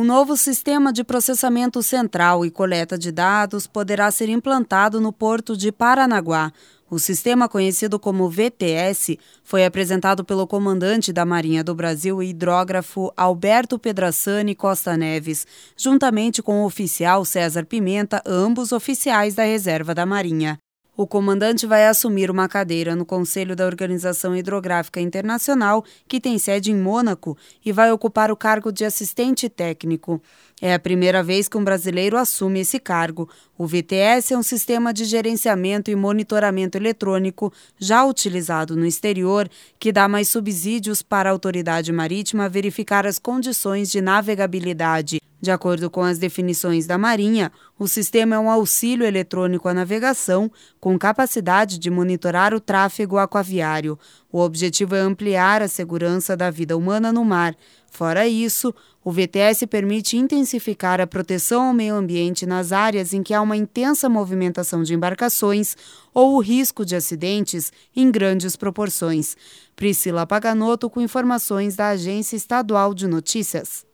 Um novo sistema de processamento central e coleta de dados poderá ser implantado no porto de Paranaguá. O sistema, conhecido como VTS, foi apresentado pelo comandante da Marinha do Brasil e hidrógrafo Alberto Pedrassani Costa Neves, juntamente com o oficial César Pimenta, ambos oficiais da Reserva da Marinha. O comandante vai assumir uma cadeira no Conselho da Organização Hidrográfica Internacional, que tem sede em Mônaco, e vai ocupar o cargo de assistente técnico. É a primeira vez que um brasileiro assume esse cargo. O VTS é um sistema de gerenciamento e monitoramento eletrônico já utilizado no exterior, que dá mais subsídios para a autoridade marítima verificar as condições de navegabilidade. De acordo com as definições da Marinha, o sistema é um auxílio eletrônico à navegação com capacidade de monitorar o tráfego aquaviário. O objetivo é ampliar a segurança da vida humana no mar. Fora isso, o VTS permite intensificar a proteção ao meio ambiente nas áreas em que há uma intensa movimentação de embarcações ou o risco de acidentes em grandes proporções. Priscila Paganotto com informações da Agência Estadual de Notícias.